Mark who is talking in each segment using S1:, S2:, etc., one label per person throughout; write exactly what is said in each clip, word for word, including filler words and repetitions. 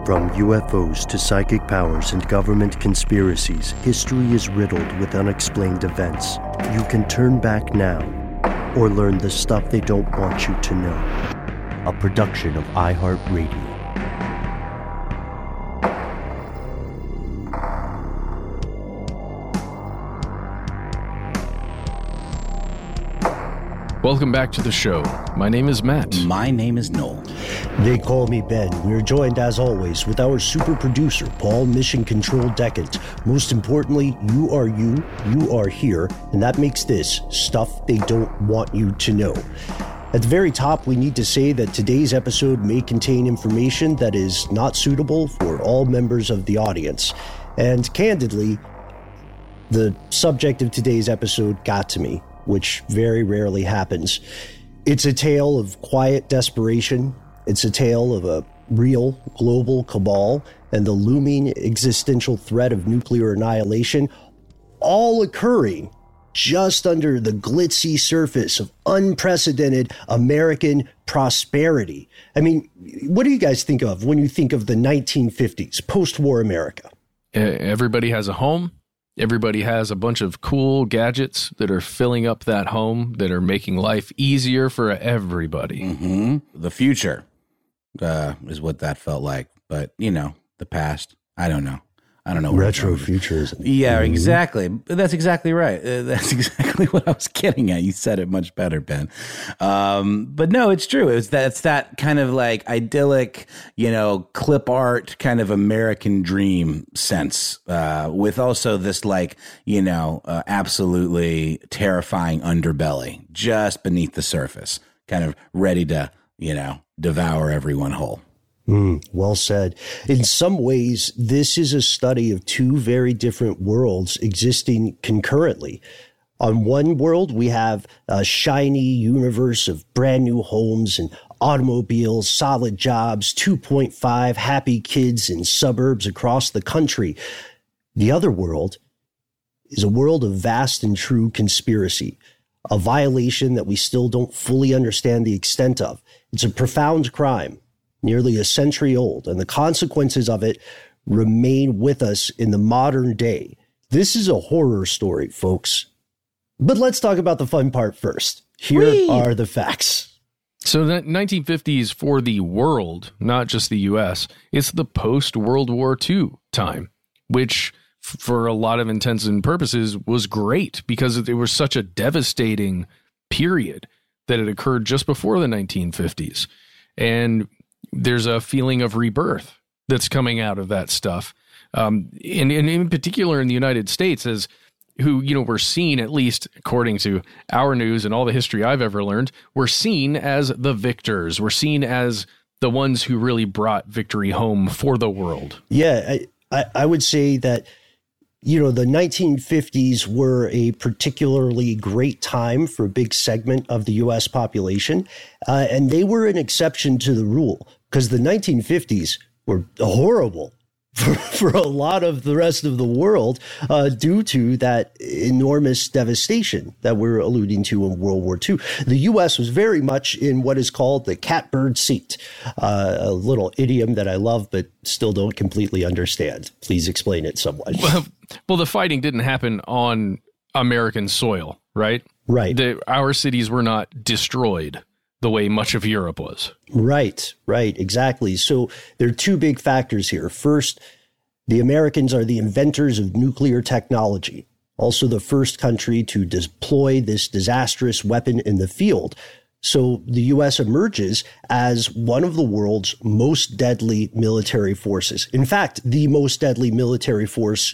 S1: From U F Os to psychic powers and government conspiracies, history is riddled with unexplained events. You can turn back now or learn the stuff they don't want you to know. A production of iHeartRadio.
S2: Welcome back to the show. My name is Matt.
S3: My name is Noel.
S1: They call me Ben. We're joined, as always, with our super producer, Paul Mission Control Decant. Most importantly, you are you, you are here, and that makes this stuff they don't want you to know. At the very top, we need to say that today's episode may contain information that is not suitable for all members of the audience. And candidly, the subject of today's episode got to me, which very rarely happens. It's a tale of quiet desperation. It's a tale of a real global cabal and the looming existential threat of nuclear annihilation, all occurring just under the glitzy surface of unprecedented American prosperity. I mean, what do you guys think of when you think of the nineteen fifties, post-war America?
S2: Everybody has a home. Everybody has a bunch of cool gadgets that are filling up that home, that are making life easier for everybody.
S3: Mm-hmm. The future uh, is what that felt like. But, you know, the past, I don't know. I don't know.
S1: Retrofuturism.
S3: Yeah, mm-hmm. exactly. That's exactly right. Uh, that's exactly what I was getting at. You said it much better, Ben. Um, but no, it's true. It's that, it's that kind of like idyllic, you know, clip art kind of American dream sense, uh, with also this like, you know, uh, absolutely terrifying underbelly just beneath the surface, kind of ready to, you know, devour everyone whole.
S1: Mm, well said. In some ways, this is a study of two very different worlds existing concurrently. On one world, we have a shiny universe of brand new homes and automobiles, solid jobs, two point five happy kids in suburbs across the country. The other world is a world of vast and true conspiracy, a violation that we still don't fully understand the extent of. It's a profound crime, nearly a century old, and the consequences of it remain with us in the modern day. This is a horror story, folks. But let's talk about the fun part first. Here Whee! Are the facts.
S2: So the nineteen fifties for the world, not just the U S, it's the post-World War Two time, which for a lot of intents and purposes was great because it was such a devastating period that it occurred just before the nineteen fifties. And there's a feeling of rebirth that's coming out of that stuff. Um, and, and in particular in the United States, as who, you know, we're seen, at least according to our news and all the history I've ever learned, we're seen as the victors. We're seen as the ones who really brought victory home for the world.
S1: Yeah, I, I, I would say that, you know, the nineteen fifties were a particularly great time for a big segment of the U S population, uh, and they were an exception to the rule because the nineteen fifties were horrible for, for a lot of the rest of the world uh, due to that enormous devastation that we're alluding to in World War Two. The U S was very much in what is called the catbird seat, uh, a little idiom that I love but still don't completely understand. Please explain it somewhat.
S2: Well, well the fighting didn't happen on American soil, right?
S1: Right.
S2: The, our cities were not destroyed the way much of Europe was.
S1: Right, right, exactly. So there are two big factors here. First, the Americans are the inventors of nuclear technology, also the first country to deploy this disastrous weapon in the field. So the U S emerges as one of the world's most deadly military forces. In fact, the most deadly military force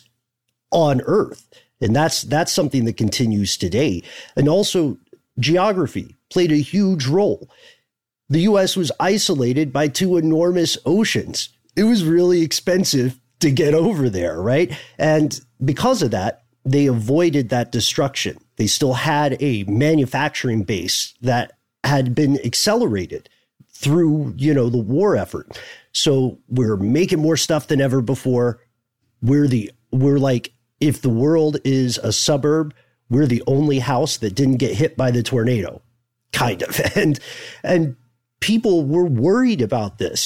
S1: on Earth. And that's that's something that continues today. And also geography played a huge role. The U S was isolated by two enormous oceans. It was really expensive to get over there, right? And because of that, they avoided that destruction. They still had a manufacturing base that had been accelerated through, you know, the war effort. So we're making more stuff than ever before. We're the, we're like, if the world is a suburb, we're the only house that didn't get hit by the tornado, kind of. And, and people were worried about this.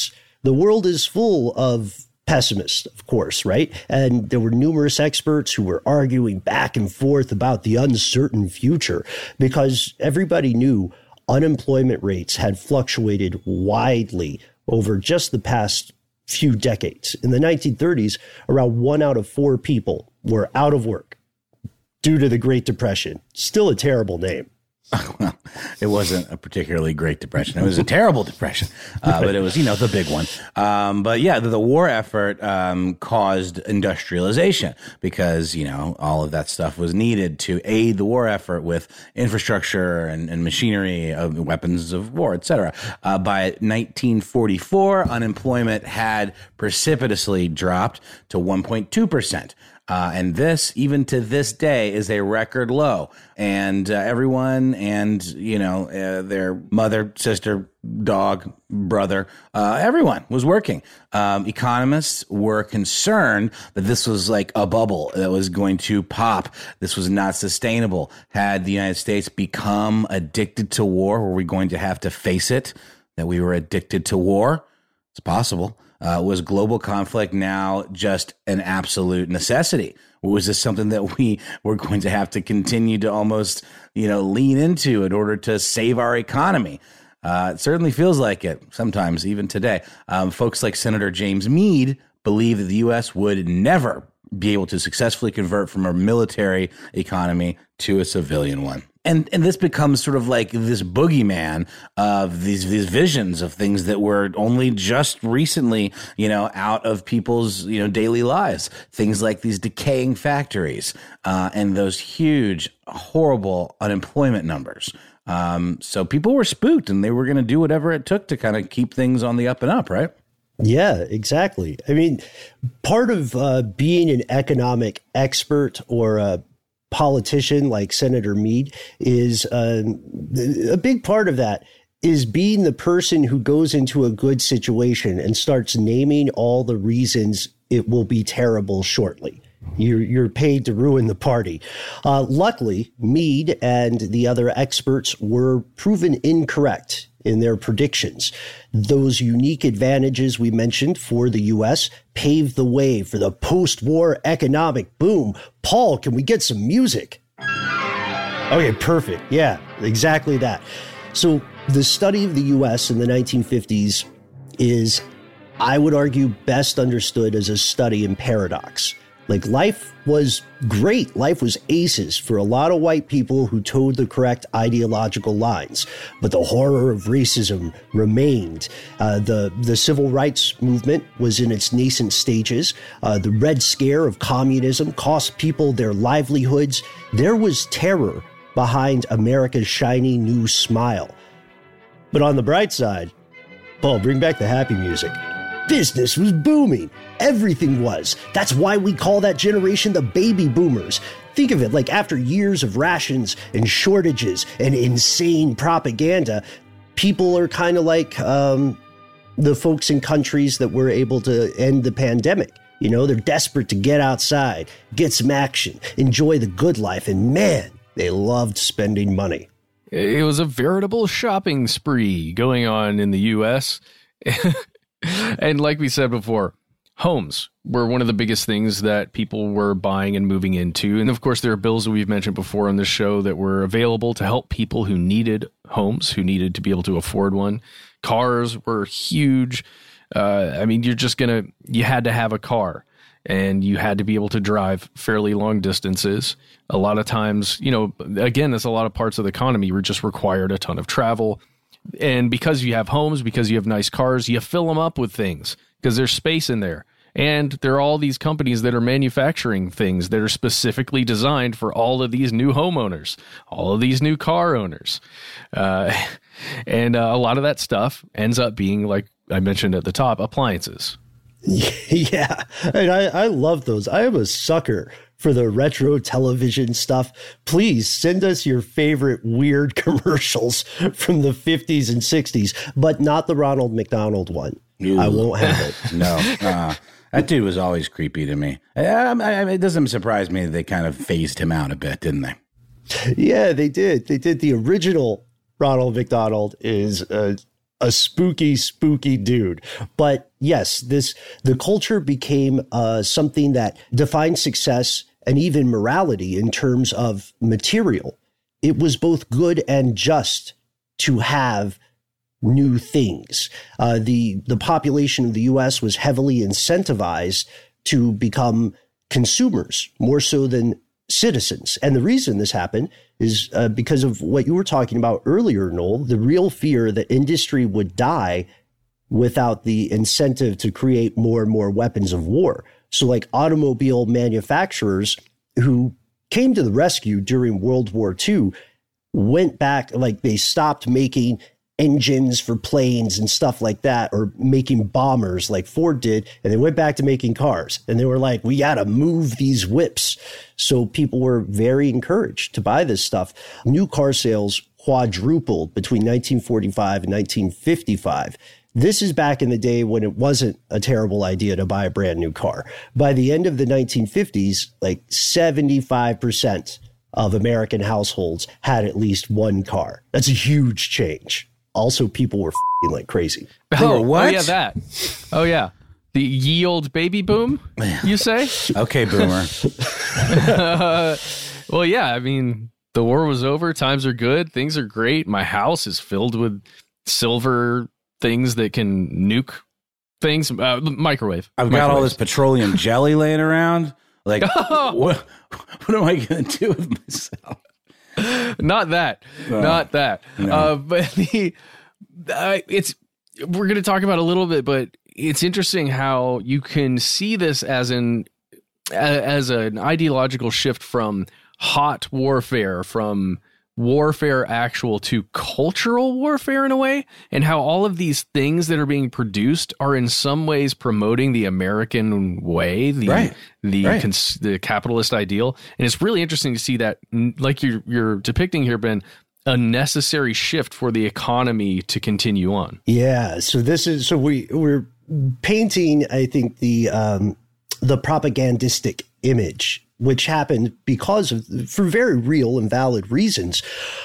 S1: the world is full of pessimists, of course, right? And there were numerous experts who were arguing back and forth about the uncertain future because everybody knew unemployment rates had fluctuated widely over just the past few decades. In the nineteen thirties, around one out of four people were out of work due to the Great Depression. Still a terrible name.
S3: Well, it wasn't a particularly great depression. It was a terrible depression, uh, but it was, you know, the big one. Um, but yeah, the, the war effort um, caused industrialization because, you know, all of that stuff was needed to aid the war effort with infrastructure and, and machinery, uh, weapons of war, et cetera. Uh, by nineteen forty-four, unemployment had precipitously dropped to one point two percent. Uh, and this, even to this day, is a record low. And uh, everyone and, you know, uh, their mother, sister, dog, brother, uh, everyone was working. Um, economists were concerned that this was like a bubble that was going to pop. This was not sustainable. Had the United States become addicted to war, were we going to have to face it, that we were addicted to war? It's possible. Uh, was global conflict now just an absolute necessity? Or was this something that we were going to have to continue to almost, you know, lean into in order to save our economy? Uh, it certainly feels like it sometimes, even today. Um, folks like Senator James Mead believe that the U S would never be able to successfully convert from a military economy to a civilian one. And and this becomes sort of like this boogeyman of these these visions of things that were only just recently, you know, out of people's, you know, daily lives. Things like these decaying factories uh, and those huge, horrible unemployment numbers. Um, so people were spooked and they were going to do whatever it took to kind of keep things on the up and up, right?
S1: Yeah, exactly. I mean, part of uh, being an economic expert or a politician like Senator Mead is uh, a big part of that is being the person who goes into a good situation and starts naming all the reasons it will be terrible shortly. You're, you're paid to ruin the party. Uh, luckily, Mead and the other experts were proven incorrect in their predictions. Those unique advantages we mentioned for the U S paved the way for the post-war economic boom. Paul, can we get some music? Okay, perfect. Yeah, exactly that. So the study of the U S in the nineteen fifties is, I would argue, best understood as a study in paradox. Like, life was great. Life was aces for a lot of white people who towed the correct ideological lines. But the horror of racism remained. Uh, the, the civil rights movement was in its nascent stages. Uh, the Red Scare of communism cost people their livelihoods. There was terror behind America's shiny new smile. But on the bright side, Paul, bring back the happy music. Business was booming. Everything was. That's why we call that generation the baby boomers. Think of it like after years of rations and shortages and insane propaganda, people are kind of like um, the folks in countries that were able to end the pandemic. You know, they're desperate to get outside, get some action, enjoy the good life, and man, they loved spending money.
S2: It was a veritable shopping spree going on in the U S And like we said before, homes were one of the biggest things that people were buying and moving into. And of course, there are bills that we've mentioned before on this show that were available to help people who needed homes, who needed to be able to afford one. Cars were huge. Uh, I mean, you're just going to, you had to have a car and you had to be able to drive fairly long distances. A lot of times, you know, again, there's a lot of parts of the economy where just required a ton of travel. And because you have homes, because you have nice cars, you fill them up with things because there's space in there. And there are all these companies that are manufacturing things that are specifically designed for all of these new homeowners, all of these new car owners. Uh, and uh, a lot of that stuff ends up being, like I mentioned at the top, appliances.
S1: Yeah, and I, I love those. I am a sucker for the retro television stuff. Please send us your favorite weird commercials from the fifties and sixties, but not the Ronald McDonald one. Ew. I won't have it.
S3: No, uh, that dude was always creepy to me. I, I, it doesn't surprise me that they kind of phased him out a bit, didn't they?
S1: Yeah, they did. They did. The original Ronald McDonald is uh, a spooky, spooky dude. But yes, this the culture became uh, something that defined success and even morality in terms of material. It was both good and just to have new things. Uh, the the population of the U S was heavily incentivized to become consumers more so than citizens. And the reason this happened is uh, because of what you were talking about earlier, Noel, the real fear that industry would die without the incentive to create more and more weapons of war. So like automobile manufacturers who came to the rescue during World War Two went back, like they stopped making engines for planes and stuff like that, or making bombers like Ford did, and they went back to making cars. And they were like, we got to move these whips. So people were very encouraged to buy this stuff. New car sales quadrupled between nineteen forty-five and nineteen fifty-five. This is back in the day when it wasn't a terrible idea to buy a brand new car. By the end of the nineteen fifties, like seventy-five percent of American households had at least one car. That's a huge change. Also, people were f***ing like crazy.
S2: Oh,
S3: what?
S2: oh, yeah, that. Oh, yeah. The ye old baby boom, you say?
S3: Okay, boomer.
S2: uh, well, yeah, I mean, the war was over. Times are good. Things are great. My house is filled with silver things that can nuke things. Uh, microwave.
S3: I've got all this petroleum jelly laying around. Like, what, what am I going to do with myself?
S2: Not that, uh, not that. No. Uh, but the uh, it's we're going to talk about a little bit, but it's interesting how you can see this as an as an ideological shift from hot warfare, from warfare actual to cultural warfare in a way, and how all of these things that are being produced are in some ways promoting the American way, the
S3: right.
S2: the
S3: right.
S2: Cons- the capitalist ideal. And it's really interesting to see that, like you're you're depicting here, Ben, a necessary shift for the economy to continue on.
S1: Yeah. So this is so we we're painting, I think, the um, the propagandistic image, which happened because of, for very real and valid reasons,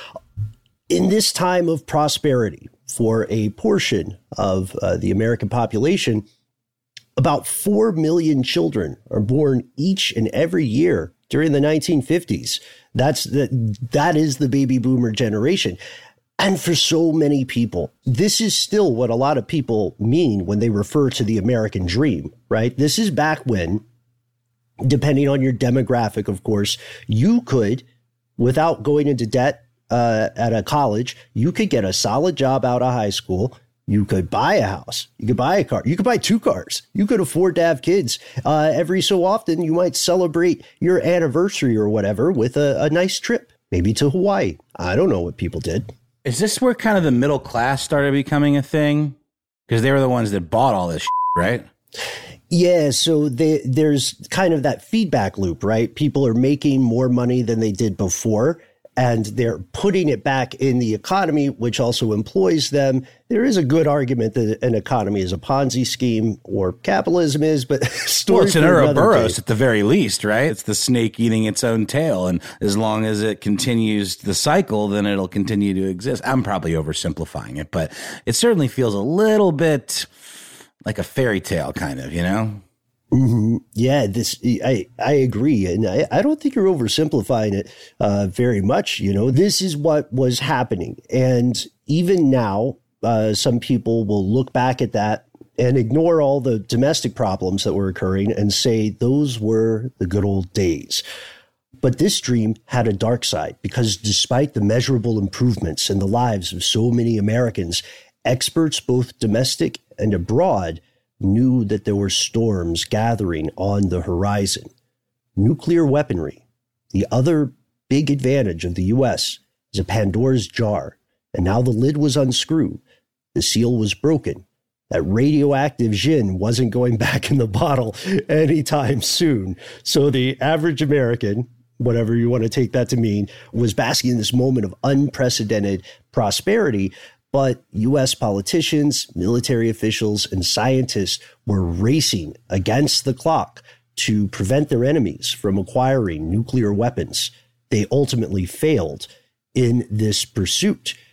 S1: in this time of prosperity for a portion of uh, the American population. About four million children are born each and every year during the nineteen fifties. That's the, that is the baby boomer generation. And for so many people, this is still what a lot of people mean when they refer to the American dream, right? This is back when, depending on your demographic, of course, you could, without going into debt uh, at a college, you could get a solid job out of high school. You could buy a house. You could buy a car. You could buy two cars. You could afford to have kids. Uh, every so often, you might celebrate your anniversary or whatever with a, a nice trip, maybe to Hawaii. I don't know what people did.
S3: Is this where kind of the middle class started becoming a thing? Because they were the ones that bought all this shit, right?
S1: Yeah, so they, there's kind of that feedback loop, right? People are making more money than they did before, and they're putting it back in the economy, which also employs them. There is a good argument that an economy is a Ponzi scheme, or capitalism is, but story
S3: well, it's an
S1: for another
S3: Ouroboros
S1: day.
S3: at the very least, right? It's the snake eating its own tail, and as long as it continues the cycle, then it'll continue to exist. I'm probably oversimplifying it, but it certainly feels a little bit like a fairy tale, kind of, you know?
S1: Mm-hmm. Yeah, this I, I agree. And I, I don't think you're oversimplifying it uh, very much. You know, this is what was happening. And even now, uh, some people will look back at that and ignore all the domestic problems that were occurring and say those were the good old days. But this dream had a dark side, because despite the measurable improvements in the lives of so many Americans, experts, both domestic and abroad, knew that there were storms gathering on the horizon. Nuclear weaponry, the other big advantage of the U S, is a Pandora's jar. And now the lid was unscrewed. The seal was broken. That radioactive gin wasn't going back in the bottle anytime soon. So the average American, whatever you want to take that to mean, was basking in this moment of unprecedented prosperity. But U S politicians, military officials, and scientists were racing against the clock to prevent their enemies from acquiring nuclear weapons. They ultimately failed in this pursuit.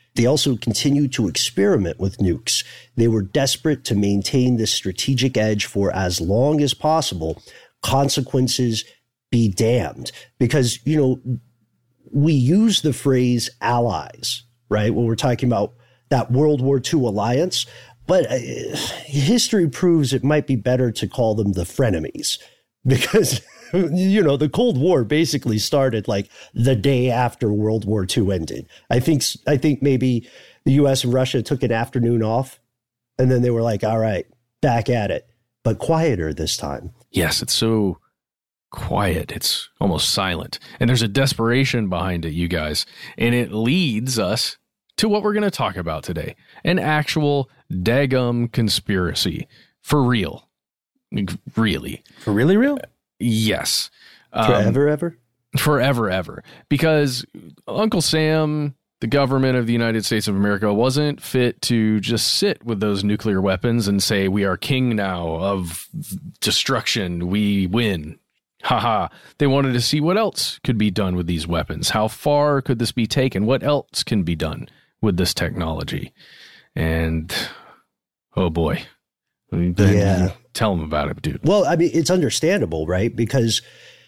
S1: They also continued to experiment with nukes. They were desperate to maintain this strategic edge for as long as possible. Consequences be damned. Because, you know, we use the phrase allies, right, when we're talking about that World War Two alliance. But uh, history proves it might be better to call them the frenemies, because, you know, the Cold War basically started like the day after World War Two ended. I think I think maybe the U S and Russia took an afternoon off, and then they were like, all right, back at it, but quieter this time.
S2: Yes, it's so quiet. It's almost silent. And there's a desperation behind it, you guys. And it leads us to what we're going to talk about today. An actual daggum conspiracy. For real. Really.
S3: For really real?
S2: Yes.
S1: Forever, um, ever?
S2: Forever, ever. Because Uncle Sam, the government of the United States of America, wasn't fit to just sit with those nuclear weapons and say, we are king now of destruction. We win. Haha. They wanted to see what else could be done with these weapons. How far could this be taken? What else can be done with this technology? And oh boy. Then
S1: yeah.
S2: Tell them about it, dude.
S1: Well, I mean, it's understandable, right? Because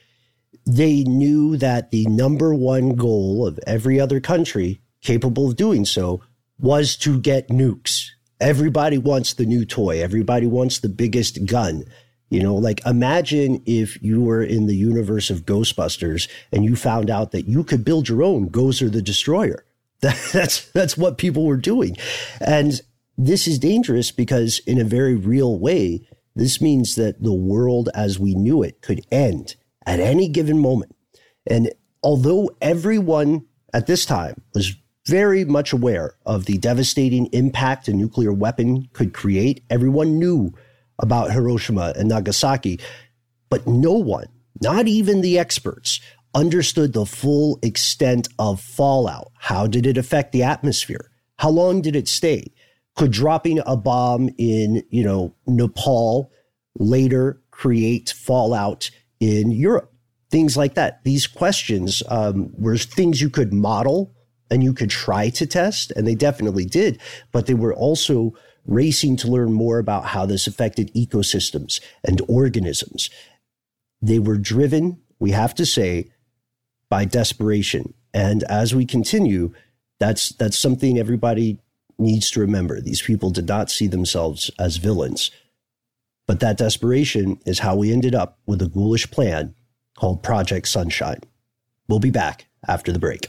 S1: they knew that the number one goal of every other country capable of doing so was to get nukes. Everybody wants the new toy. Everybody wants the biggest gun. You know, like imagine if you were in the universe of Ghostbusters and you found out that you could build your own Gozer the Destroyer. That, that's that's what people were doing. And this is dangerous because in a very real way, this means that the world as we knew it could end at any given moment. And although everyone at this time was very much aware of the devastating impact a nuclear weapon could create, everyone knew about Hiroshima and Nagasaki, but no one, not even the experts, understood the full extent of fallout. How did it affect the atmosphere? How long did it stay? Could dropping a bomb in, you know, Nepal later create fallout in Europe? Things like that. These questions um, were things you could model and you could try to test, and they definitely did, but they were also racing to learn more about how this affected ecosystems and organisms. They were driven, we have to say, by desperation. And as we continue, that's that's something everybody needs to remember. These people did not see themselves as villains. But that desperation is how we ended up with a ghoulish plan called Project Sunshine. We'll be back after the break.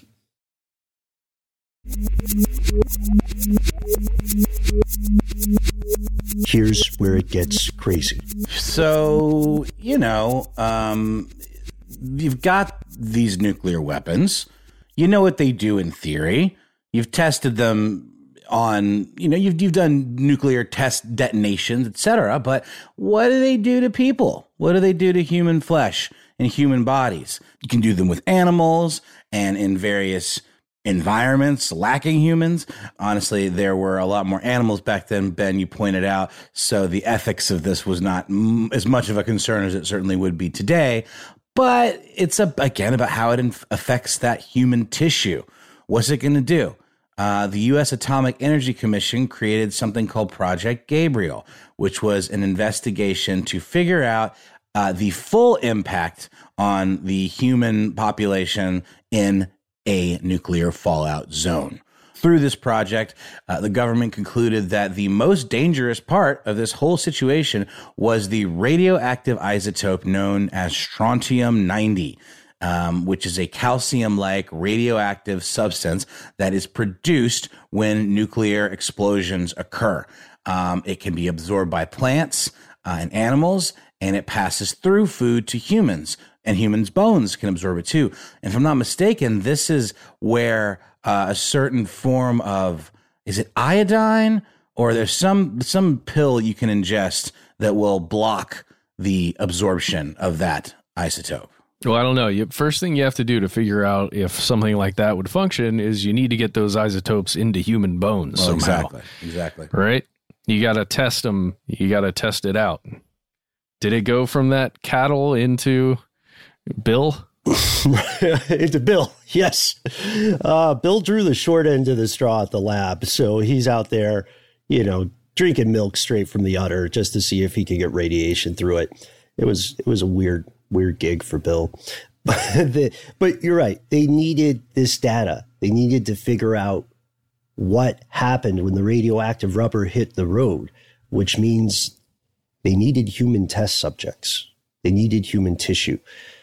S1: Here's where it gets crazy.
S3: So, you know, um, you've got these nuclear weapons. You know what they do in theory. You've tested them on, you know, you've you've done nuclear test detonations, et cetera. But what do they do to people? What do they do to human flesh and human bodies? You can do them with animals and in various environments lacking humans. Honestly, there were a lot more animals back then, Ben, you pointed out. So the ethics of this was not m- as much of a concern as it certainly would be today. But it's, a, again, about how it inf- affects that human tissue. What's it going to do? Uh, the U S Atomic Energy Commission created something called Project Gabriel, which was an investigation to figure out uh, the full impact on the human population in a nuclear fallout zone. Through this project, uh, the government concluded that the most dangerous part of this whole situation was the radioactive isotope known as strontium ninety, um, which is a calcium-like radioactive substance that is produced when nuclear explosions occur. Um, it can be absorbed by plants uh, and animals, and it passes through food to humans. And humans' bones can absorb it too. And if I'm not mistaken, this is where uh, a certain form of, is it iodine? Or there's some some pill you can ingest that will block the absorption of that isotope.
S2: Well, I don't know. You, first thing you have to do to figure out if something like that would function is you need to get those isotopes into human bones
S3: Well,
S2: somehow.
S3: Exactly. Exactly.
S2: Right? You got to test them. You got to test it out. Did it go from that cattle into Bill?
S1: Into Bill, yes. Uh, Bill drew the short end of the straw at the lab, so he's out there, you know, drinking milk straight from the udder just to see if he could get radiation through it. It was it was a weird weird gig for Bill, but, the, but you're right. They needed this data. They needed to figure out what happened when the radioactive rubber hit the road, which means they needed human test subjects. They needed human tissue.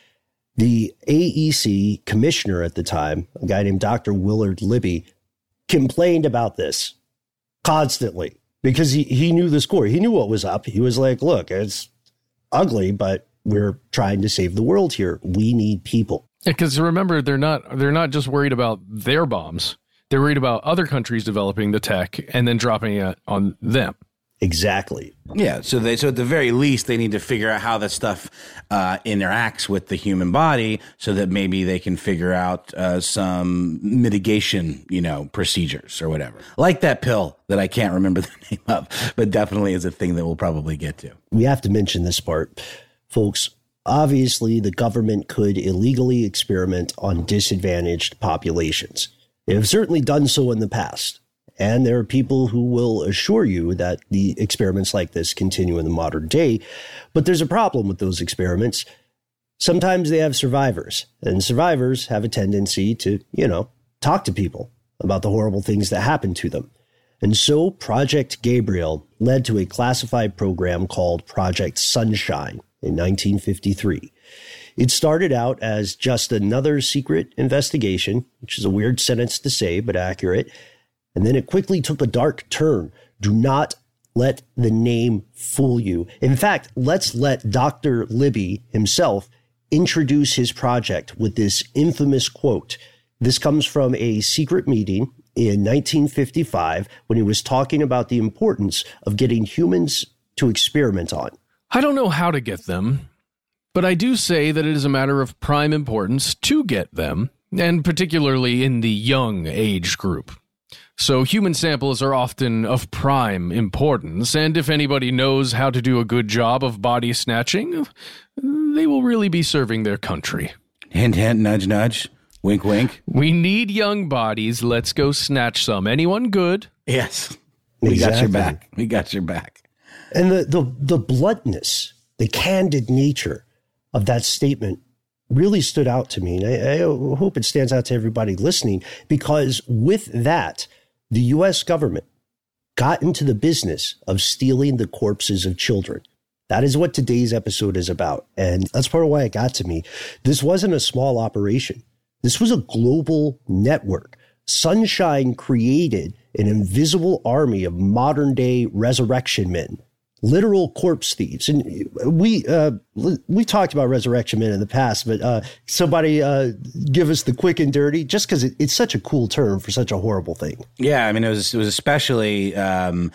S1: The A E C commissioner at the time, a guy named Doctor Willard Libby, complained about this constantly because he, he knew the score. He knew what was up. He was like, look, it's ugly, but we're trying to save the world here. We need people.
S2: Because remember, they're not they're not just worried about their bombs. They're worried about other countries developing the tech and then dropping it on them.
S1: Exactly.
S3: Yeah. So they, so at the very least, they need to figure out how that stuff uh, interacts with the human body, so that maybe they can figure out uh, some mitigation, you know, procedures or whatever. Like that pill that I can't remember the name of, but definitely is a thing that we'll probably get to.
S1: We have to mention this part, folks. Obviously, the government could illegally experiment on disadvantaged populations. They have certainly done so in the past. And there are people who will assure you that the experiments like this continue in the modern day. But there's a problem with those experiments. Sometimes they have survivors, and survivors have a tendency to, you know, talk to people about the horrible things that happen to them. And so Project Gabriel led to a classified program called Project Sunshine in nineteen fifty-three. It started out as just another secret investigation, which is a weird sentence to say, but accurate. And then it quickly took a dark turn. Do not let the name fool you. In fact, let's let Doctor Libby himself introduce his project with this infamous quote. This comes from a secret meeting in nineteen fifty-five when he was talking about the importance of getting humans to experiment on.
S2: I don't know how to get them, but I do say that it is a matter of prime importance to get them, and particularly in the young age group. So human samples are often of prime importance, and if anybody knows how to do a good job of body snatching, they will really be serving their country.
S3: Hint, hint, nudge, nudge. Wink, wink.
S2: We need young bodies. Let's go snatch some. Anyone good?
S3: Yes. We
S1: Exactly.
S3: got your back. We got your back.
S1: And the, the, the bluntness, the candid nature of that statement really stood out to me. And I, I hope it stands out to everybody listening, because with that, the U S government got into the business of stealing the corpses of children. That is what today's episode is about. And that's part of why it got to me. This wasn't a small operation. This was a global network. Sunshine created an invisible army of modern day resurrection men, literal corpse thieves. And we uh, we talked about resurrection men in the past, but uh, somebody uh, give us the quick and dirty, just because it, it's such a cool term for such a horrible thing.
S3: Yeah, I mean, it was it was especially um,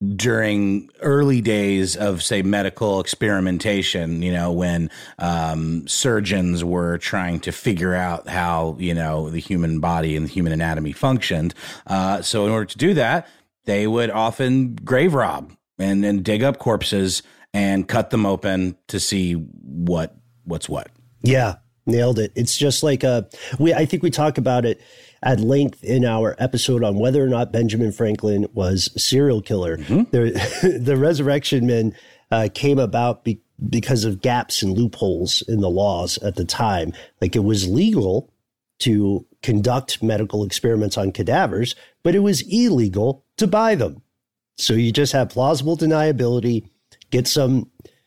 S3: during early days of, say, medical experimentation, you know, when um, surgeons were trying to figure out how, you know, the human body and the human anatomy functioned. Uh, so in order to do that, they would often grave rob and then dig up corpses and cut them open to see what what's what.
S1: Yeah, nailed it. It's just like a, we, I think we talk about it at length in our episode on whether or not Benjamin Franklin was a serial killer. Mm-hmm. The, the resurrection men uh, came about be, because of gaps and loopholes in the laws at the time. Like, it was legal to conduct medical experiments on cadavers, but it was illegal to buy them. So you just have plausible deniability, get some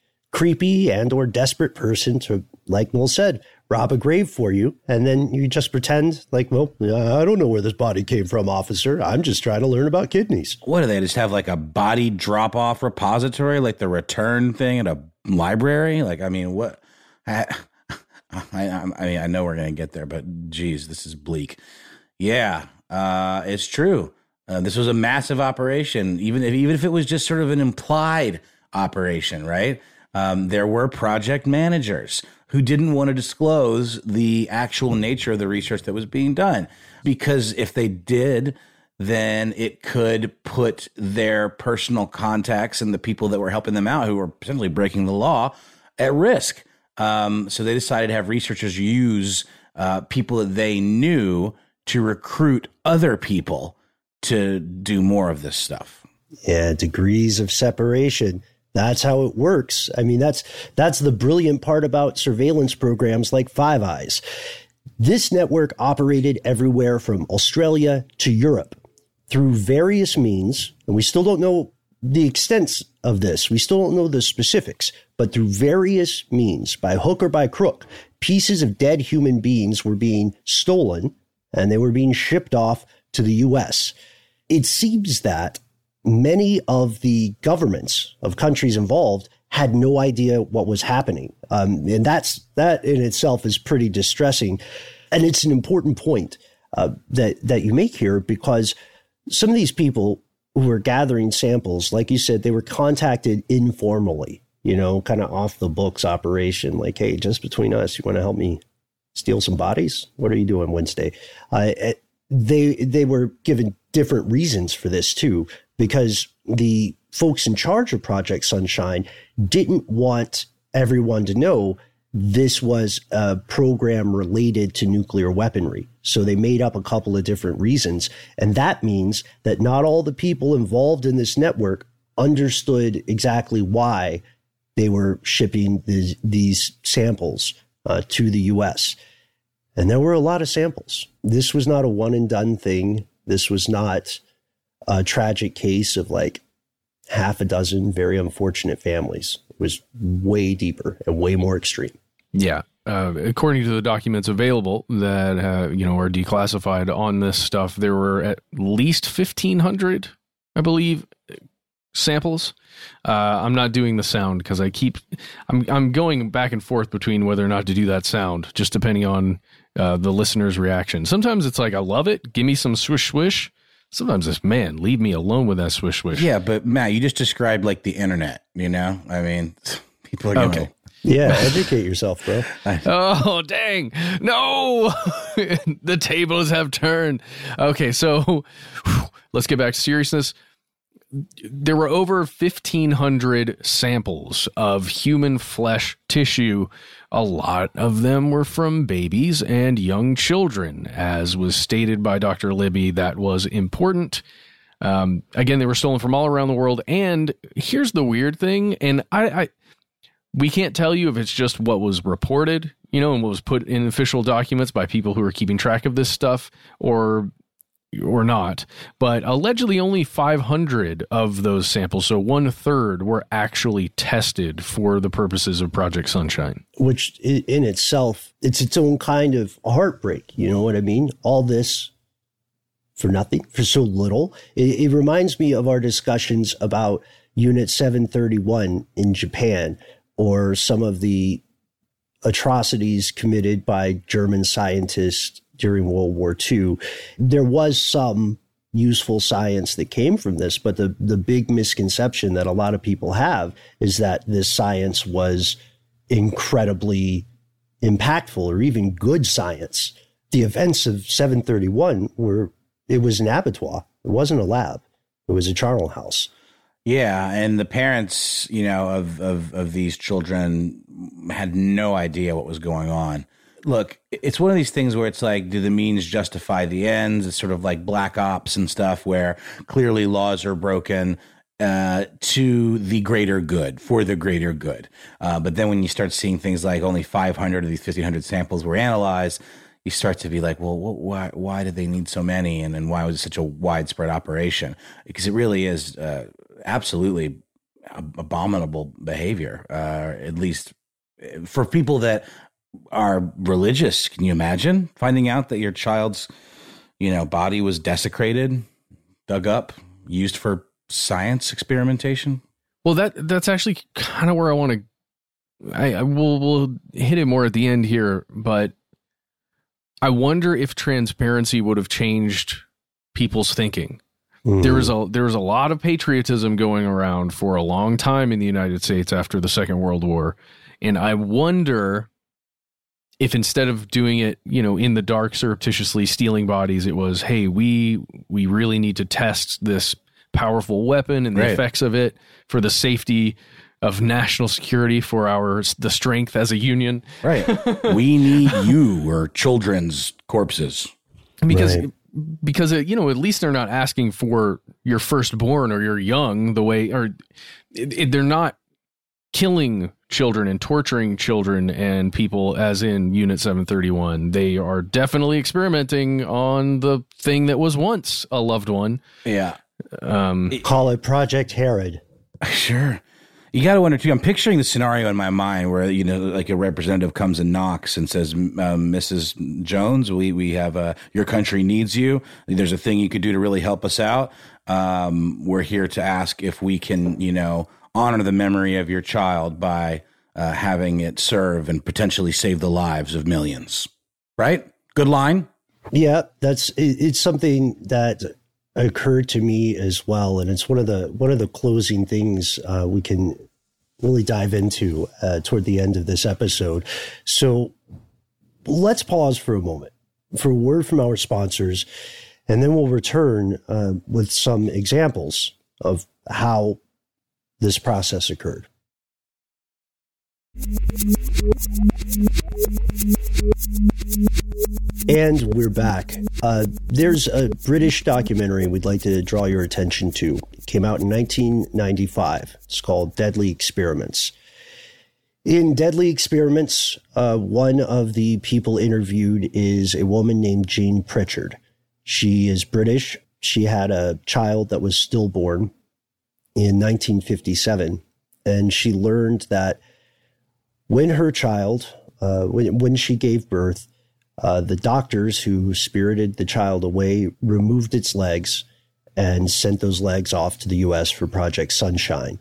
S1: creepy and or desperate person to, like Noel said, rob a grave for you, and then you just pretend like, well, I don't know where this body came from, officer. I'm just trying to learn about kidneys.
S3: What do they just have, like a body drop-off repository, like the return thing at a library? Like, I mean, what? I, I, I mean, I know we're going to get there, but geez, this is bleak. Yeah, uh, it's true. Uh, this was a massive operation, even if even if it was just sort of an implied operation, right? Um, there were project managers who didn't want to disclose the actual nature of the research that was being done, because if they did, then it could put their personal contacts and the people that were helping them out, who were potentially breaking the law, at risk. Um, so they decided to have researchers use uh, people that they knew to recruit other people to do more of this stuff.
S1: Yeah, degrees of separation. That's how it works. I mean, that's that's the brilliant part about surveillance programs like Five Eyes. This network operated everywhere from Australia to Europe through various means, and we still don't know the extents of this. We still don't know the specifics, but through various means, by hook or by crook, pieces of dead human beings were being stolen and they were being shipped off to the U S. It seems that many of the governments of countries involved had no idea what was happening. Um, and that's that in itself is pretty distressing. And it's an important point uh, that, that you make here, because some of these people who were gathering samples, like you said, they were contacted informally, you know, kind of off the books operation. Like, hey, just between us, you want to help me steal some bodies? What are you doing Wednesday? Uh, they they were given different reasons for this, too, because the folks in charge of Project Sunshine didn't want everyone to know this was a program related to nuclear weaponry. So they made up a couple of different reasons. And that means that not all the people involved in this network understood exactly why they were shipping these, these samples uh, to the U S. And there were a lot of samples. This was not a one and done thing. This was not a tragic case of like half a dozen very unfortunate families. It was way deeper and way more extreme.
S2: Yeah. Uh, according to the documents available that, uh, you know, are declassified on this stuff, there were at least fifteen hundred, I believe, samples. Uh, I'm not doing the sound because I keep, I'm, I'm going back and forth between whether or not to do that sound, just depending on uh, the listener's reaction. Sometimes it's like, I love it. Give me some swish, swish. Sometimes it's, man, leave me alone with that swish, swish.
S3: Yeah, but Matt, you just described like the internet, you know? I mean, people are going to...
S2: Okay.
S1: Yeah, educate yourself, bro.
S2: Oh, dang. No. The tables have turned. Okay, so whew, let's get back to seriousness. There were over fifteen hundred samples of human flesh tissue. A lot of them were from babies and young children. As was stated by Doctor Libby, that was important. Um, again, they were stolen from all around the world. And here's the weird thing, and I... I we can't tell you if it's just what was reported, you know, and what was put in official documents by people who are keeping track of this stuff or or not. But allegedly only five hundred of those samples, so one third, were actually tested for the purposes of Project Sunshine.
S1: Which in itself, it's its own kind of heartbreak. You know what I mean? All this for nothing, for so little. It, it reminds me of our discussions about Unit seven thirty-one in Japan, or some of the atrocities committed by German scientists during World War Two. There was some useful science that came from this, but the, the big misconception that a lot of people have is that this science was incredibly impactful or even good science. The events of seven thirty-one were, it was an abattoir. It wasn't a lab. It was a charnel house.
S3: Yeah, and the parents, you know, of, of, of these children had no idea what was going on. Look, it's one of these things where it's like, do the means justify the ends? It's sort of like black ops and stuff where clearly laws are broken uh, to the greater good, for the greater good. Uh, but then when you start seeing things like only five hundred of these fifteen hundred samples were analyzed, you start to be like, well, why why did they need so many? And, and why was it such a widespread operation? Because it really is uh, absolutely abominable behavior, uh, at least for people that are religious. Can you imagine finding out that your child's, you know, body was desecrated, dug up, used for science experimentation?
S2: Well, that that's actually kind of where I want to, I, I will we'll hit it more at the end here, but I wonder if transparency would have changed people's thinking. Mm. There was a there was a lot of patriotism going around for a long time in the United States after the Second World War, and I wonder if instead of doing it, you know, in the dark, surreptitiously stealing bodies, it was, hey, we we really need to test this powerful weapon and the
S3: right.
S2: effects of it for the safety of national security for our the strength as a union.
S3: Right. We need you or children's corpses.
S2: Because
S1: Right.
S2: because it, you know, at least they're not asking for your firstborn or your young the way, or it, it, they're not killing children and torturing children and people as in Unit seven thirty-one. They are definitely experimenting on the thing that was once a loved one.
S3: Yeah.
S2: Um,
S1: Call it Project Herod.
S3: Sure. You got to wonder, too. I'm picturing the scenario in my mind where, you know, like a representative comes and knocks and says, um, Missus Jones, we, we have a, your country needs you. There's a thing you could do to really help us out. Um, we're here to ask if we can, you know, honor the memory of your child by uh, having it serve and potentially save the lives of millions. Right? Good line.
S1: Yeah, that's it, it's something that occurred to me as well, and it's one of the one of the closing things uh, we can really dive into uh, toward the end of this episode. So let's pause for a moment for a word from our sponsors, and then we'll return uh, with some examples of how this process occurred. And we're back. Uh, there's a British documentary we'd like to draw your attention to. It came out in nineteen ninety-five. It's called Deadly Experiments. In Deadly Experiments, uh, one of the people interviewed is a woman named Jane Pritchard. She is British. She had a child that was stillborn in nineteen fifty-seven, and she learned that when her child, uh, when, when she gave birth, uh, the doctors who spirited the child away removed its legs and sent those legs off to the U S for Project Sunshine.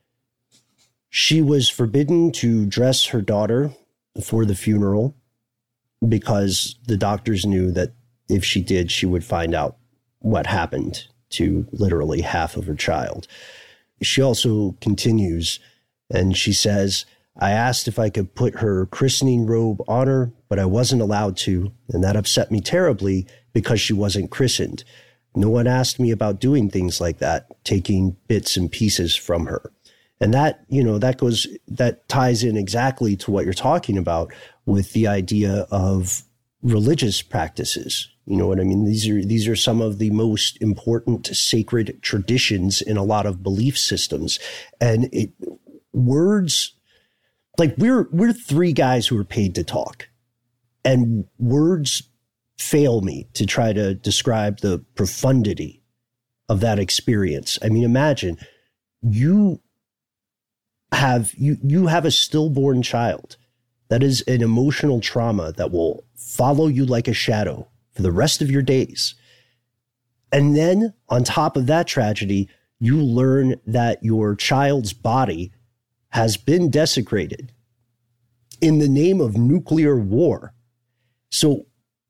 S1: She was forbidden to dress her daughter for the funeral because the doctors knew that if she did, she would find out what happened to literally half of her child. She also continues, and she says, I asked if I could put her christening robe on her, but I wasn't allowed to, and that upset me terribly because she wasn't christened. No one asked me about doing things like that, taking bits and pieces from her. And that, you know, that goes, that ties in exactly to what you're talking about with the idea of religious practices. You know what I mean? These are, these are some of the most important sacred traditions in a lot of belief systems. And it, words, like we're, we're three guys who are paid to talk, and words fail me to try to describe the profundity of that experience. I mean, imagine you have, you, you have a stillborn child. That is an emotional trauma that will follow you like a shadow for the rest of your days. And then on top of that tragedy, you learn that your child's body has been desecrated in the name of nuclear war. So,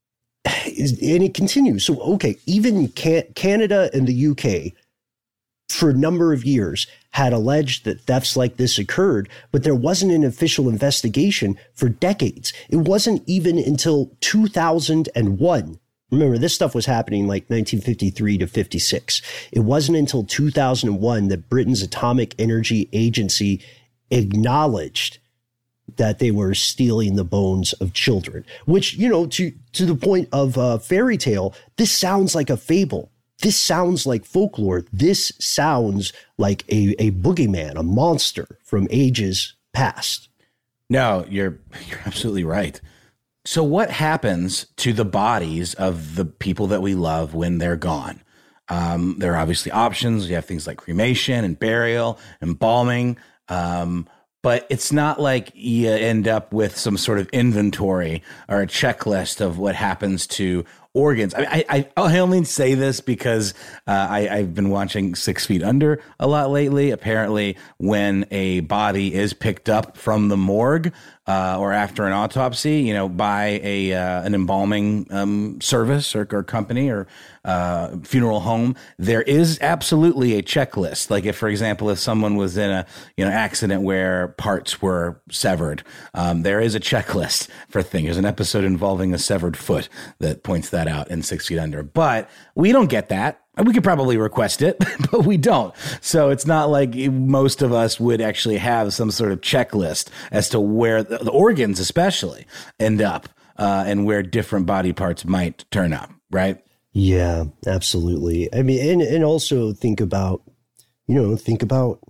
S1: and it continues. So, okay, even Canada and the U K for a number of years had alleged that thefts like this occurred, but there wasn't an official investigation for decades. It wasn't even until two thousand one. Remember, this stuff was happening like nineteen fifty-three to fifty-six. It wasn't until two thousand one that Britain's Atomic Energy Agency acknowledged that they were stealing the bones of children, which, you know, to, to the point of a fairy tale, this sounds like a fable. This sounds like folklore. This sounds like a, a boogeyman, a monster from ages past.
S3: No, you're you're absolutely right. So what happens to the bodies of the people that we love when they're gone? Um, there are obviously options. You have things like cremation and burial, embalming. Um, but it's not like you end up with some sort of inventory or a checklist of what happens to organs. I, I, I I only say this because uh, I, I've been watching Six Feet Under a lot lately. Apparently, when a body is picked up from the morgue uh, or after an autopsy, you know, by a uh, an embalming um, service or, or company or uh, funeral home, there is absolutely a checklist. Like if, for example, if someone was in a you know accident where parts were severed, um, there is a checklist for things. There's an episode involving a severed foot that points that out in Six Feet Under. But we don't get that. We could probably request it, but we don't. So it's not like most of us would actually have some sort of checklist as to where the, the organs especially end up uh, and where different body parts might turn up, right?
S1: Yeah, absolutely. I mean, and, and also think about, you know, think about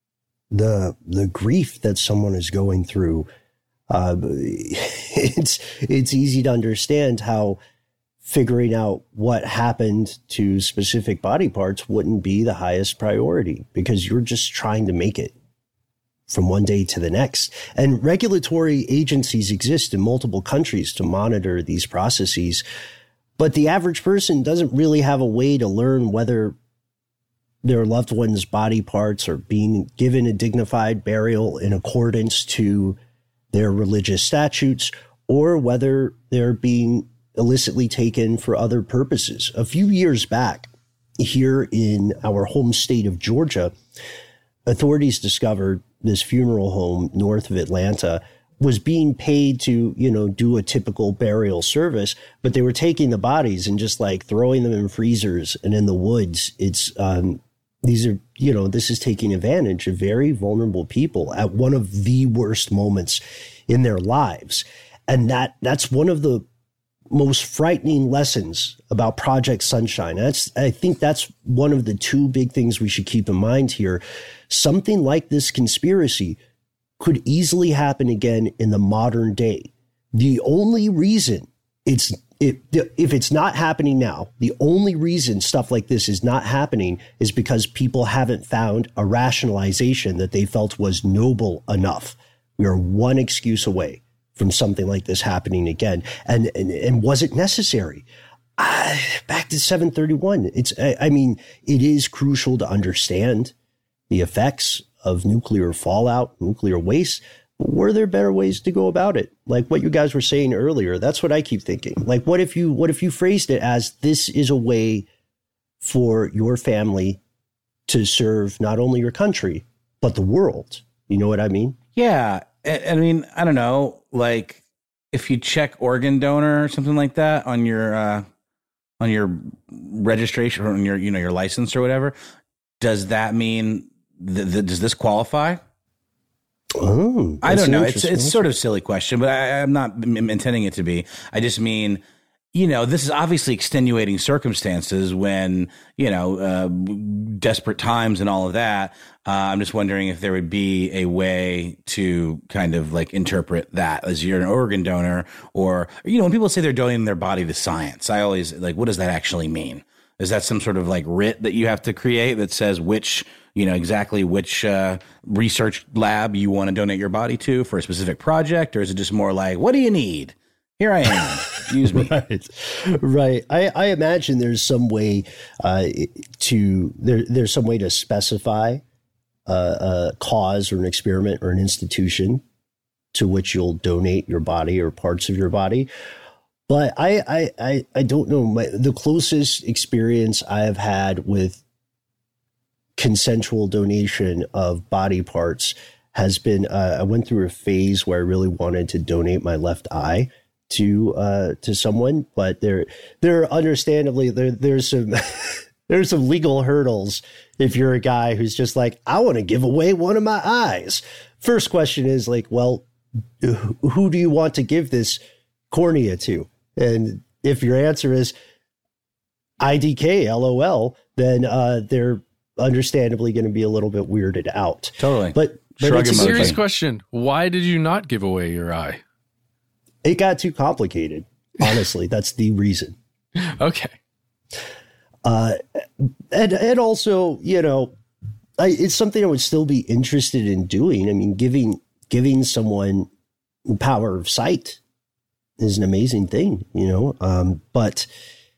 S1: the the grief that someone is going through. Uh, it's it's easy to understand how figuring out what happened to specific body parts wouldn't be the highest priority because you're just trying to make it from one day to the next. And regulatory agencies exist in multiple countries to monitor these processes. But the average person doesn't really have a way to learn whether their loved one's body parts are being given a dignified burial in accordance to their religious statutes or whether they're being illicitly taken for other purposes. A few years back, here in our home state of Georgia, authorities discovered this funeral home north of Atlanta was being paid to, you know, do a typical burial service, but they were taking the bodies and just like throwing them in freezers and in the woods. It's, um, these are, you know, this is taking advantage of very vulnerable people at one of the worst moments in their lives. And that that's one of the most frightening lessons about Project Sunshine. That's, I think that's one of the two big things we should keep in mind here. Something like this conspiracy could easily happen again in the modern day. The only reason it's, it, if it's not happening now, the only reason stuff like this is not happening is because people haven't found a rationalization that they felt was noble enough. We are one excuse away from something like this happening again. And, and, and was it necessary? Uh, back to seven thirty-one. It's, I, I mean, it is crucial to understand the effects of nuclear fallout, nuclear waste. But were there better ways to go about it? Like what you guys were saying earlier, that's what I keep thinking. Like, what if you, what if you phrased it as this is a way for your family to serve not only your country, but the world? You know what I mean?
S3: Yeah. I mean, I don't know, like if you check organ donor or something like that on your uh, on your registration or on your, you know, your license or whatever, does that mean th- th- does this qualify?
S1: Oh,
S3: I don't know. It's it's sort of a silly question, but I, I'm not m- intending it to be. I just mean, you know, this is obviously extenuating circumstances when, you know, uh, desperate times and all of that. Uh, I'm just wondering if there would be a way to kind of like interpret that as you're an organ donor or, you know, when people say they're donating their body to science, I always like, what does that actually mean? Is that some sort of like writ that you have to create that says which, you know, exactly which uh, research lab you want to donate your body to for a specific project? Or is it just more like, what do you need? Here I am. Use me.
S1: Right. Right. I, I imagine there's some way uh, to there. There's some way to specify uh, a cause or an experiment or an institution to which you'll donate your body or parts of your body. But I I I, I don't know. My, the closest experience I have had with consensual donation of body parts has been uh, I went through a phase where I really wanted to donate my left eye to uh to someone, but there there understandably there there's some there's some legal hurdles if you're a guy who's just like, I want to give away one of my eyes. First question is like, well, who do you want to give this cornea to? And if your answer is I D K, LOL, then uh they're understandably going to be a little bit weirded out.
S3: Totally.
S1: But, but
S2: it's a serious question. Why did you not give away your eye?
S1: It got too complicated. Honestly, that's the reason.
S2: Okay.
S1: Uh, and, and also, you know, I, it's something I would still be interested in doing. I mean, giving, giving someone power of sight is an amazing thing, you know? Um, but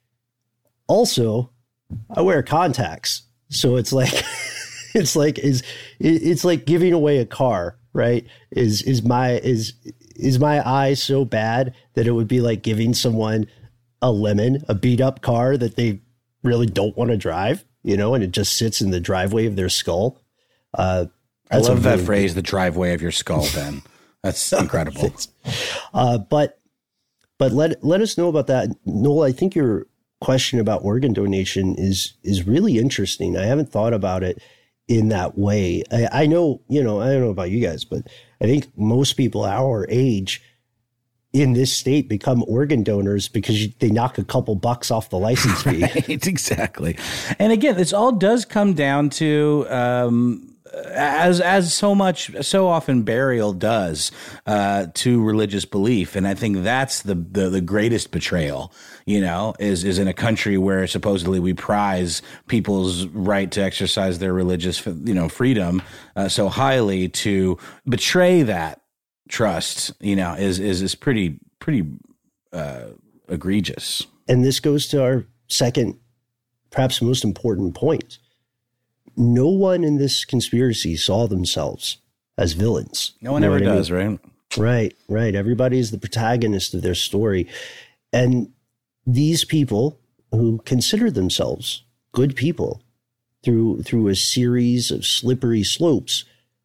S1: also I wear contacts. So it's like, it's like, is, it's like giving away a car, right? Is, is my, is, Is my eye so bad that it would be like giving someone a lemon, a beat up car that they really don't want to drive, you know, and it just sits in the driveway of their skull? Uh,
S3: I love that phrase, the driveway of your skull, Ben. That's incredible.
S1: uh, but but let let us know about that. Noel, I think you're question about organ donation is is really interesting. I haven't thought about it in that way. I, I know, you know, I don't know about you guys, but I think most people our age in this state become organ donors because they knock a couple bucks off the license fee.
S3: Right, exactly. And again, this all does come down to, um, as as so much, so often burial does, uh, to religious belief. And I think that's the, the, the greatest betrayal, you know, is, is in a country where supposedly we prize people's right to exercise their religious, you know, freedom uh, so highly. To betray that trust, you know, is is is pretty pretty uh, egregious.
S1: And this goes to our second, perhaps most important point. No one in this conspiracy saw themselves as villains.
S3: No one ever does, right?
S1: Right, right. Everybody is the protagonist of their story. And these people who consider themselves good people through through a series of slippery slopes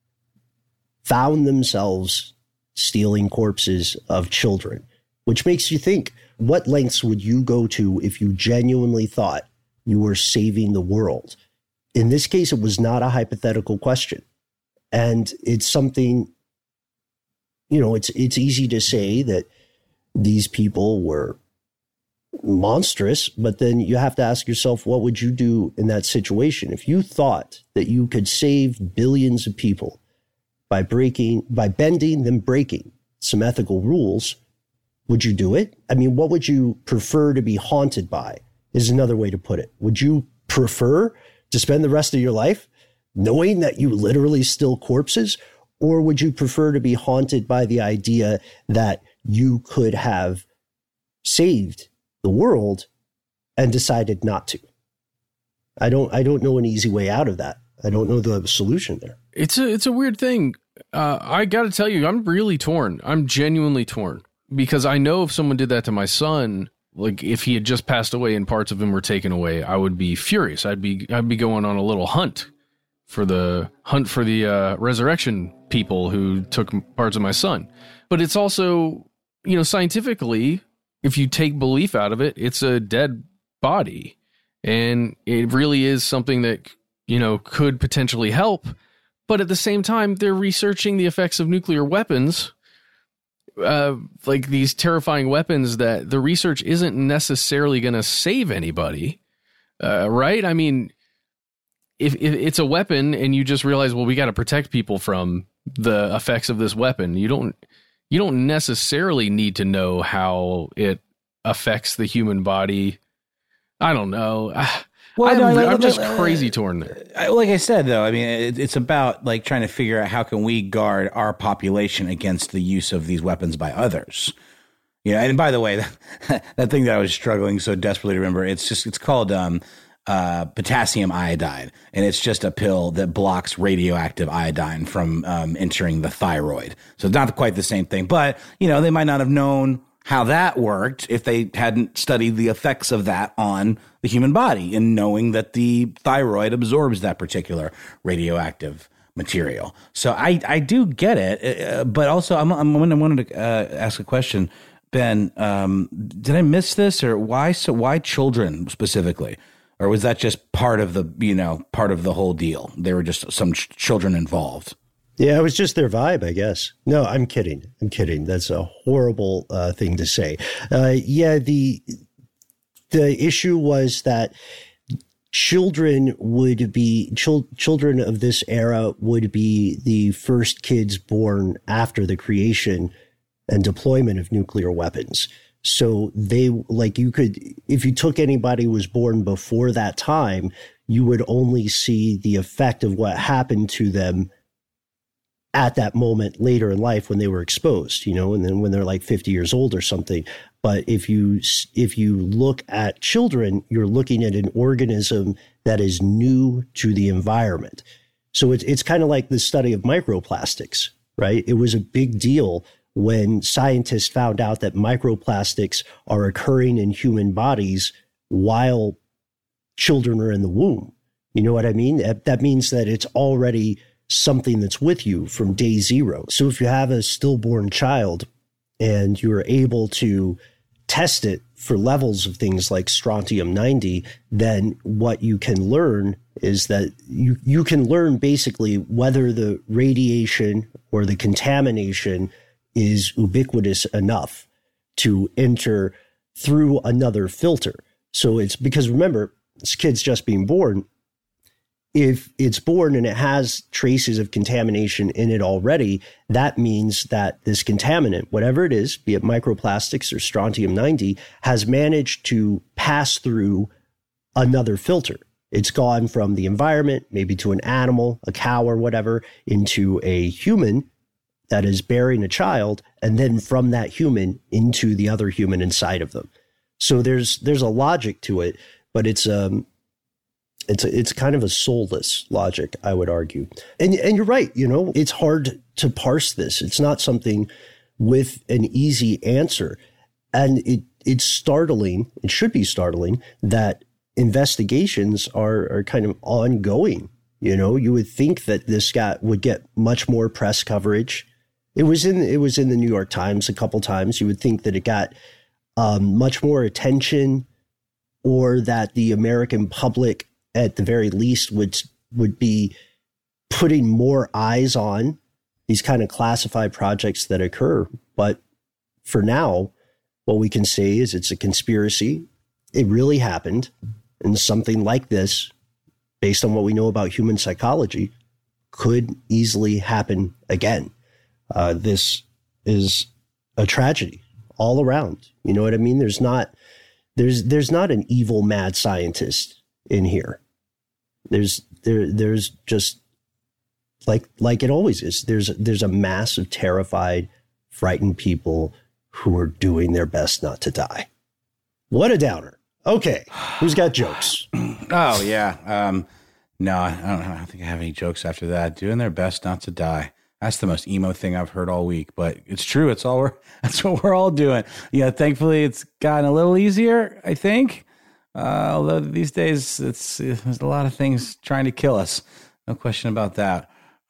S1: found themselves stealing corpses of children, which makes you think, what lengths would you go to if you genuinely thought you were saving the world? In this case, it was not a hypothetical question. And it's something, you know, it's it's easy to say that these people were monstrous, but then you have to ask yourself, what would you do in that situation? If you thought that you could save billions of people by breaking, by bending, then breaking some ethical rules, would you do it? I mean, what would you prefer to be haunted by is another way to put it. Would you prefer to spend the rest of your life knowing that you literally still corpses? Or would you prefer to be haunted by the idea that you could have saved the world and decided not to? I don't, I don't know an easy way out of that. I don't know the solution there.
S2: It's a, it's a weird thing. Uh, I got to tell you, I'm really torn. I'm genuinely torn because I know if someone did that to my son, like if he had just passed away and parts of him were taken away, I would be furious. I'd be, I'd be going on a little hunt for the hunt for the uh, resurrection people who took parts of my son. But it's also, you know, scientifically, if you take belief out of it, it's a dead body. And it really is something that, you know, could potentially help. But at the same time, they're researching the effects of nuclear weapons, uh, like these terrifying weapons that the research isn't necessarily going to save anybody, uh, right? I mean, if, if it's a weapon and you just realize, well, we got to protect people from the effects of this weapon, you don't you don't necessarily need to know how it affects the human body. I don't know. Well, I'm, no, I'm just uh, crazy torn there.
S3: Like I said, though, I mean, it, it's about like trying to figure out how can we guard our population against the use of these weapons by others. You know, and by the way, that, that thing that I was struggling so desperately to remember, it's just it's called um, uh, potassium iodide, and it's just a pill that blocks radioactive iodine from um, entering the thyroid. So it's not quite the same thing, but you know, they might not have known how that worked if they hadn't studied the effects of that on the human body and knowing that the thyroid absorbs that particular radioactive material. So I, I do get it, uh, but also I'm, I'm I wanted to uh, ask a question, Ben. Um, did I miss this, or why? So why children specifically, or was that just part of the you know part of the whole deal? There were just some ch- children involved.
S1: Yeah, it was just their vibe, I guess. No, I'm kidding. I'm kidding. That's a horrible uh, thing to say. Uh, yeah, the the issue was that children would be chil- children of this era would be the first kids born after the creation and deployment of nuclear weapons. So they like you could if you took anybody who was born before that time, you would only see the effect of what happened to them at that moment later in life when they were exposed, you know, and then when they're like fifty years old or something. But if you if you look at children, you're looking at an organism that is new to the environment. So it's it's kind of like the study of microplastics, right? It was a big deal when scientists found out that microplastics are occurring in human bodies while children are in the womb. You know what I mean? That, that means that it's already something that's with you from day zero. So if you have a stillborn child and you're able to test it for levels of things like strontium ninety, then what you can learn is that you, you can learn basically whether the radiation or the contamination is ubiquitous enough to enter through another filter. So it's because, remember, this kid's just being born. If it's born and it has traces of contamination in it already, that means that this contaminant, whatever it is, be it microplastics or strontium ninety, has managed to pass through another filter. It's gone from the environment, maybe to an animal, a cow or whatever, into a human that is bearing a child, and then from that human into the other human inside of them. So there's there's a logic to it, but it's um it's a, it's kind of a soulless logic, I would argue. And and you're right, you know, it's hard to parse this. It's not something with an easy answer. And it it's startling, it should be startling that investigations are are kind of ongoing. You know, you would think that this guy would get much more press coverage. It was in it was in the New York Times a couple times. You would think that it got um, much more attention, or that the American public, at the very least, would would be putting more eyes on these kind of classified projects that occur. But for now, what we can say is it's a conspiracy. It really happened, and something like this, based on what we know about human psychology, could easily happen again. Uh, this is a tragedy all around. You know what I mean? There's not, there's, there's not an evil mad scientist in here. There's, there, there's just like, like it always is. There's, there's a mass of terrified, frightened people who are doing their best not to die. What a downer. Okay. Who's got jokes?
S3: Oh yeah. Um, no, I don't, I don't think I have any jokes after that. Doing their best not to die. That's the most emo thing I've heard all week, but it's true. It's all we're, that's what we're all doing. Yeah. Thankfully it's gotten a little easier, I think. Uh, although these days it's, there's a lot of things trying to kill us. No question about that.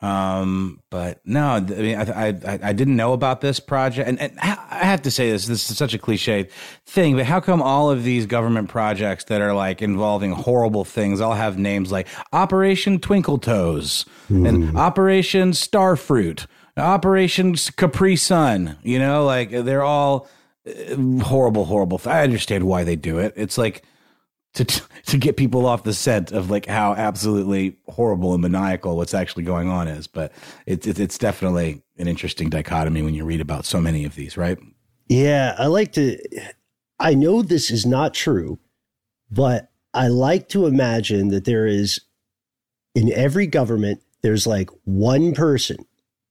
S3: Um, but no, I mean, I, I, I didn't know about this project, and, and I have to say this, this is such a cliche thing, but how come all of these government projects that are like involving horrible things all have names like Operation Twinkle Toes mm. and Operation Starfruit, Operation Capri Sun, you know, like they're all horrible, horrible. I understand why they do it. It's like, to to get people off the scent of like how absolutely horrible and maniacal what's actually going on is. But it's it, it's definitely an interesting dichotomy when you read about so many of these, right?
S1: Yeah, I like to, I know this is not true, but I like to imagine that there is, in every government, there's like one person,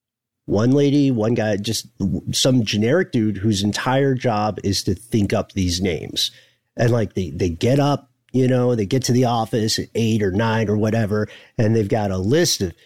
S1: one lady, one guy, just some generic dude whose entire job is to think up these names. And like they, they get up, you know, they get to the office at eight or nine or whatever, and they've got a list of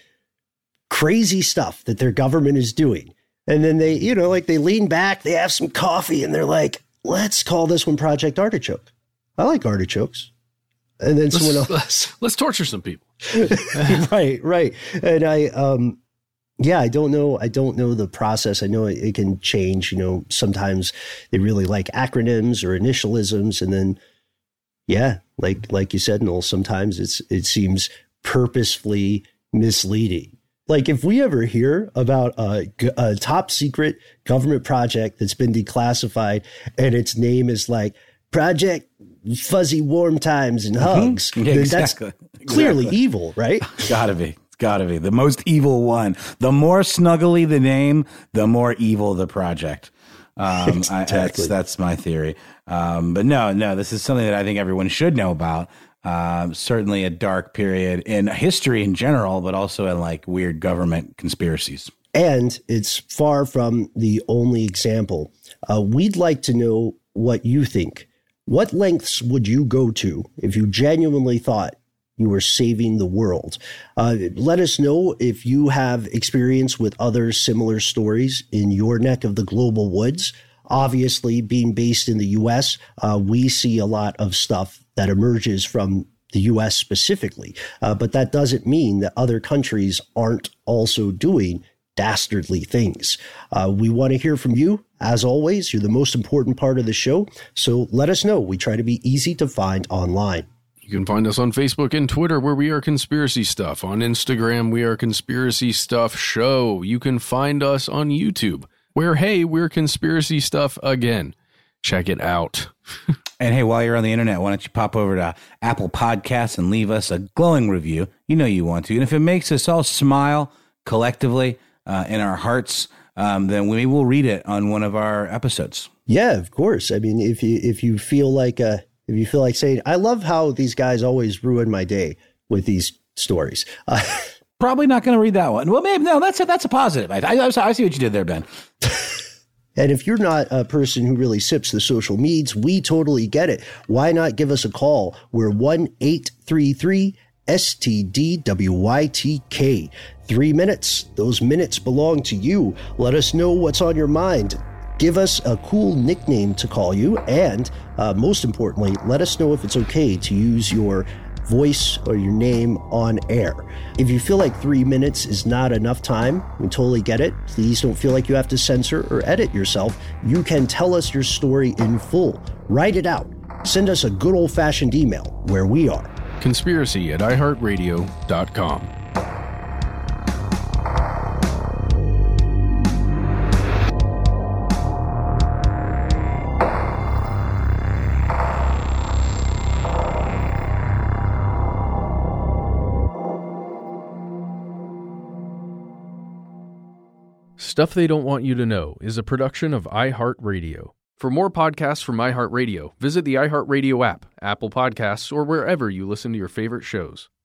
S1: crazy stuff that their government is doing. And then they, you know, like they lean back, they have some coffee, and they're like, let's call this one Project Artichoke. I like artichokes. And then
S2: let's,
S1: someone else.
S2: Let's, let's torture some people.
S1: Right, right. And I, um, yeah, I don't know. I don't know the process. I know it, it can change. You know, sometimes they really like acronyms or initialisms, and then, yeah, like like you said, Noel, sometimes it's it seems purposefully misleading. Like if we ever hear about a, a top secret government project that's been declassified and its name is like Project Fuzzy Warm Times and Hugs,
S3: mm-hmm. yeah,
S1: then
S3: exactly.
S1: that's clearly
S3: exactly.
S1: evil, right?
S3: Gotta be. Gotta be the most evil one. The more snuggly the name, the more evil the project. Um, exactly. I, that's, that's my theory. Um, but no, no, this is something that I think everyone should know about. Um, certainly a dark period in history in general, but also in like weird government conspiracies.
S1: And it's far from the only example. Uh, we'd like to know what you think. What lengths would you go to if you genuinely thought you were saving the world? Uh, let us know if you have experience with other similar stories in your neck of the global woods. Obviously, being based in the U S, uh, we see a lot of stuff that emerges from the U S specifically. Uh, but that doesn't mean that other countries aren't also doing dastardly things. Uh, we want to hear from you. As always, you're the most important part of the show, so let us know. We try to be easy to find online.
S2: You can find us on Facebook and Twitter, where we are Conspiracy Stuff. On Instagram, we are Conspiracy Stuff Show. You can find us on YouTube, where, hey, we're Conspiracy Stuff again. Check it out.
S3: And hey, while you're on the internet, why don't you pop over to Apple Podcasts and leave us a glowing review? You know you want to. And if it makes us all smile collectively uh, in our hearts, um, then we will read it on one of our episodes.
S1: Yeah, of course. I mean, if you if you feel like uh, if you feel like saying, I love how these guys always ruin my day with these stories. Uh,
S3: Probably not going to read that one. Well, maybe no. That's a, that's a positive. I, I, I see what you did there, Ben.
S1: And if you're not a person who really sips the social meds, we totally get it. Why not give us a call? We're one eight three three S T D W Y T K. Three minutes. Those minutes belong to you. Let us know what's on your mind. Give us a cool nickname to call you. And uh, most importantly, let us know if it's okay to use your voice or your name on air. If you feel like three minutes is not enough time, we totally get it. Please don't feel like you have to censor or edit yourself. You can tell us your story in full. Write it out. Send us a good old-fashioned email where we are.
S2: Conspiracy at i heart radio dot com. Stuff They Don't Want You to Know is a production of iHeartRadio. For more podcasts from iHeartRadio, visit the iHeartRadio app, Apple Podcasts, or wherever you listen to your favorite shows.